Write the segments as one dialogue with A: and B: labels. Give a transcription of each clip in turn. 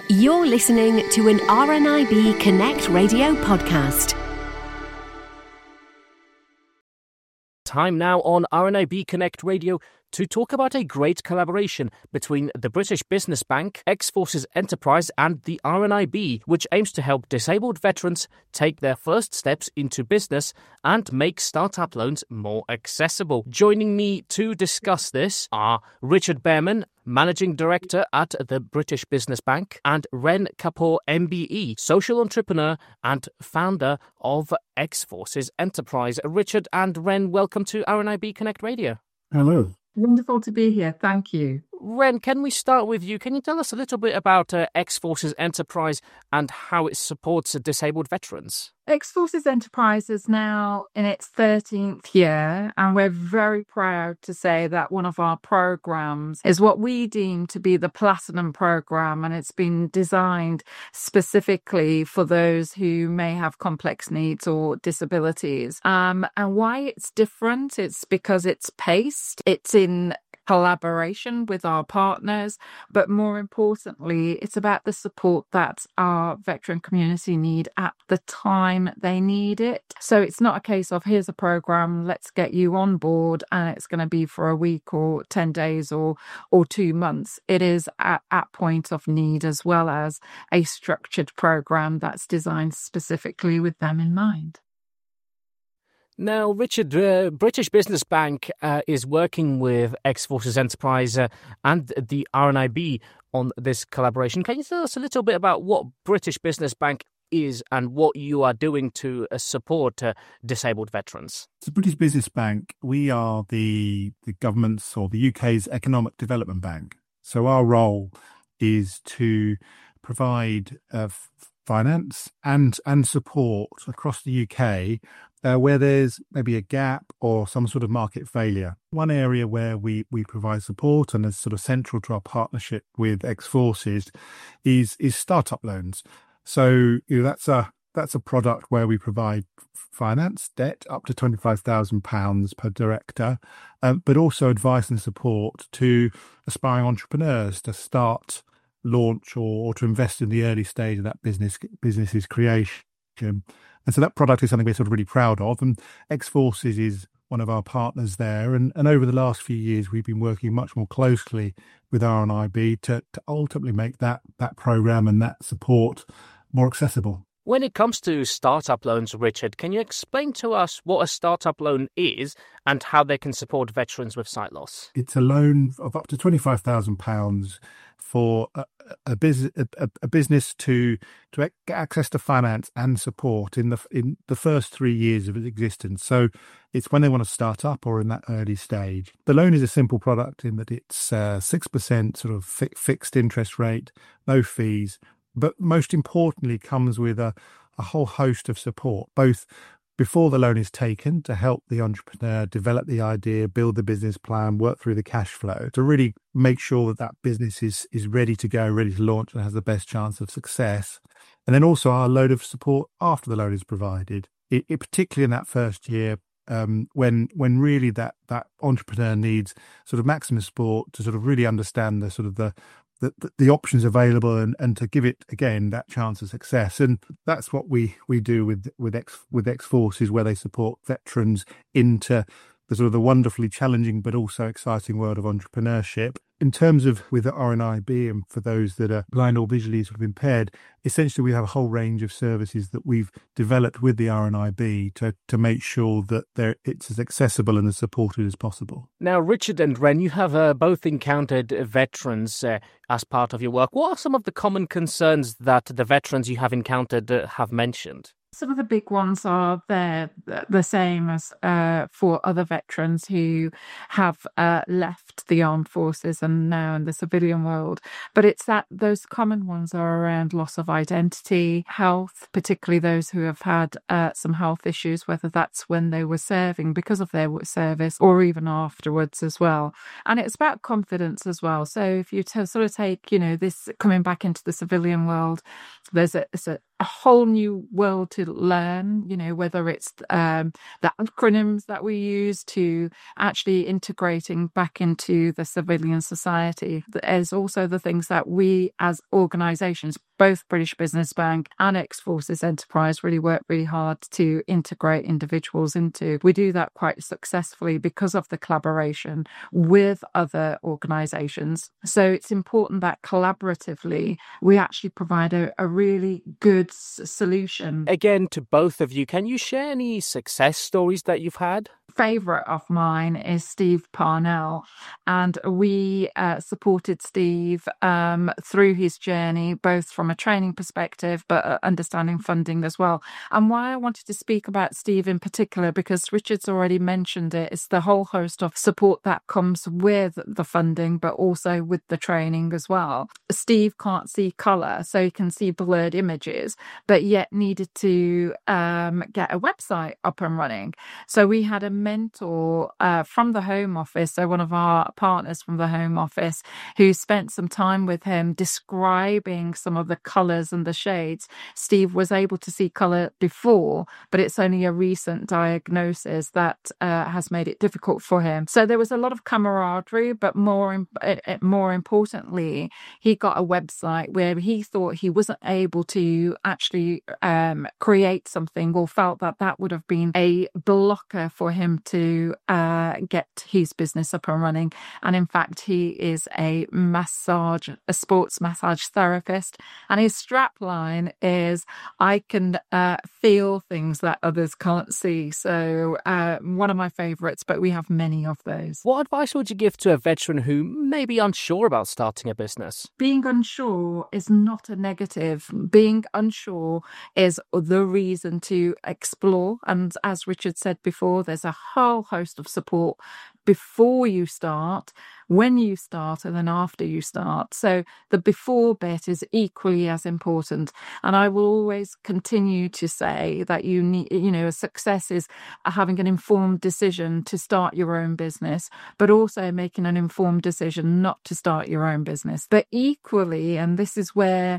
A: You're listening to an RNIB Connect Radio podcast.
B: Time now on RNIB Connect Radio to talk about a great collaboration between the British Business Bank, Ex-Forces Enterprise and the RNIB, which aims to help disabled veterans take their first steps into business and make startup loans more accessible. Joining me to discuss this are Richard Bearman, Managing Director at the British Business Bank, and Ren Kapoor MBE, social entrepreneur and founder of Ex-Forces Enterprise. Richard and Ren, welcome to RNIB Connect Radio.
C: Hello.
D: Wonderful to be here. Thank you.
B: Ren, can we start with you? Can you tell us a little bit about Ex-Forces Enterprise and how it supports disabled veterans?
D: Ex-Forces Enterprise is now in its 13th year, and we're very proud to say that one of our programs is what we deem to be the Platinum program, and it's been designed specifically for those who may have complex needs or disabilities. And why it's different, it's because it's paced, it's in collaboration with our partners, but more importantly, it's about the support that our veteran community need at the time they need it. So it's not a case of here's a program, let's get you on board, and it's going to be for a week or 10 days or 2 months. It is at point of need, as well as a structured program that's designed specifically with them in mind.
B: Now, Richard, British Business Bank is working with Ex-Forces Enterprise and the RNIB on this collaboration. Can you tell us a little bit about what British Business Bank is and what you are doing to support disabled veterans?
C: The British Business Bank, we are the government's or the UK's economic development bank. So our role is to provide finance and support across the UK where there's maybe a gap or some sort of market failure. One area where we provide support and is sort of central to our partnership with Ex-Forces is startup loans. So that's a product where we provide finance, debt up to £25,000 per director, but also advice and support to aspiring entrepreneurs to start, launch or to invest in the early stage of that business's creation. And so that product is something we're sort of really proud of. And Ex-Forces is one of our partners there. And over the last few years, we've been working much more closely with RNIB to ultimately make that program and that support more accessible.
B: When it comes to startup loans, Richard, can you explain to us what a startup loan is and how they can support veterans with sight loss?
C: It's a loan of up to £25,000 for a business to get access to finance and support in the first 3 years of its existence. So it's when they want to start up or in that early stage. The loan is a simple product in that it's 6% sort of fixed interest rate, no fees, but most importantly comes with a whole host of support, both before the loan is taken to help the entrepreneur develop the idea, build the business plan, work through the cash flow, to really make sure that business is ready to go, ready to launch and has the best chance of success. And then also our load of support after the loan is provided, it particularly in that first year, when really that entrepreneur needs sort of maximum support to sort of really understand the sort of the options available and to give it again that chance of success. And that's what we do with Ex-Forces, where they support veterans into the sort of the wonderfully challenging but also exciting world of entrepreneurship. In terms of with the RNIB and for those that are blind or visually sort of impaired, essentially we have a whole range of services that we've developed with the RNIB to make sure that it's as accessible and as supported as possible.
B: Now, Richard and Ren, you have both encountered veterans as part of your work. What are some of the common concerns that the veterans you have encountered have mentioned?
D: Some of the big ones are the same as for other veterans who have left the armed forces and now in the civilian world. But it's that those common ones are around loss of identity, health, particularly those who have had some health issues, whether that's when they were serving because of their service or even afterwards as well. And it's about confidence as well. So if you sort of take, this coming back into the civilian world, there's a a whole new world to learn, whether it's the acronyms that we use to actually integrating back into the civilian society. There's also the things that we as organisations, both British Business Bank and Ex-Forces Enterprise, really work really hard to integrate individuals into. We do that quite successfully because of the collaboration with other organisations. So it's important that collaboratively we actually provide a really good solution.
B: Again, to both of you, can you share any success stories that you've had?
D: Favourite of mine is Steve Parnell, and we supported Steve through his journey, both from a training perspective but understanding funding as well. And why I wanted to speak about Steve in particular, because Richard's already mentioned it, is the whole host of support that comes with the funding but also with the training as well. Steve can't see colour, so he can see blurred images, but yet needed to get a website up and running. So we had a mentor from the Home Office, so one of our partners from the Home Office, who spent some time with him describing some of the colours and the shades. Steve was able to see colour before, but it's only a recent diagnosis that has made it difficult for him. So there was a lot of camaraderie, but more importantly, he got a website where he thought he wasn't able to actually create something, or felt that would have been a blocker for him to get his business up and running. And in fact, he is a sports massage therapist, and his strapline is, "I can feel things that others can't see." So one of my favourites, but we have many of those.
B: What advice would you give to a veteran who may be unsure about starting a business?
D: Being unsure is not a negative. Being unsure is the reason to explore. And as Richard said before, there's a whole host of support before you start, when you start, and then after you start. So the before bit is equally as important. And I will always continue to say that you need, a success is having an informed decision to start your own business, but also making an informed decision not to start your own business. But equally, and this is where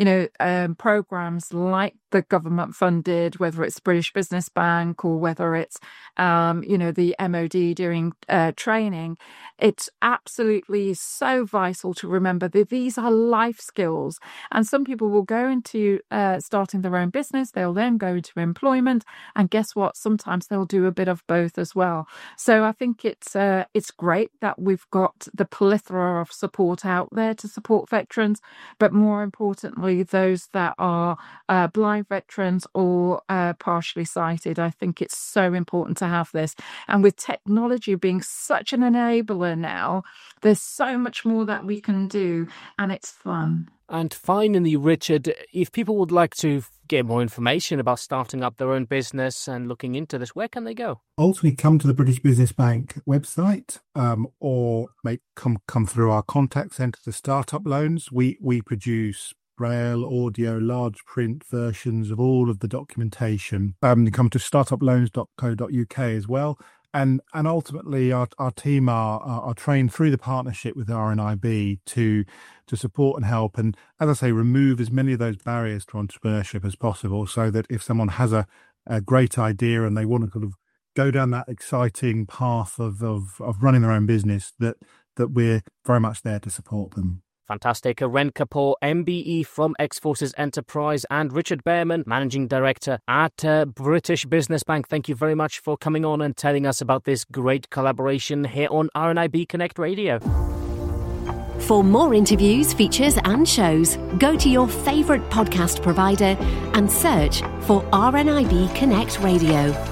D: programs like the government funded, whether it's British Business Bank or whether it's, the MOD doing training, it's absolutely so vital to remember that these are life skills. And some people will go into starting their own business, they'll then go into employment, and guess what? Sometimes they'll do a bit of both as well. So I think it's great that we've got the plethora of support out there to support veterans, but more importantly, those that are blind veterans or partially sighted. I think it's so important to have this. And with technology being such an enabler now, there's so much more that we can do, and it's fun.
B: And finally, Richard, if people would like to get more information about starting up their own business and looking into this, where can they go?
C: Ultimately, come to the British Business Bank website, or come through our contact centre to Startup Loans. We produce braille, audio, large print versions of all of the documentation. You come to startuploans.co.uk as well. And ultimately, our team are trained through the partnership with RNIB to support and help, and, as I say, remove as many of those barriers to entrepreneurship as possible, so that if someone has a great idea and they want to kind of go down that exciting path of running their own business, that we're very much there to support them.
B: Fantastic. Ren Kapoor, MBE from Ex-Forces Enterprise, and Richard Bearman, Managing Director at British Business Bank. Thank you very much for coming on and telling us about this great collaboration here on RNIB Connect Radio.
A: For more interviews, features and shows, go to your favourite podcast provider and search for RNIB Connect Radio.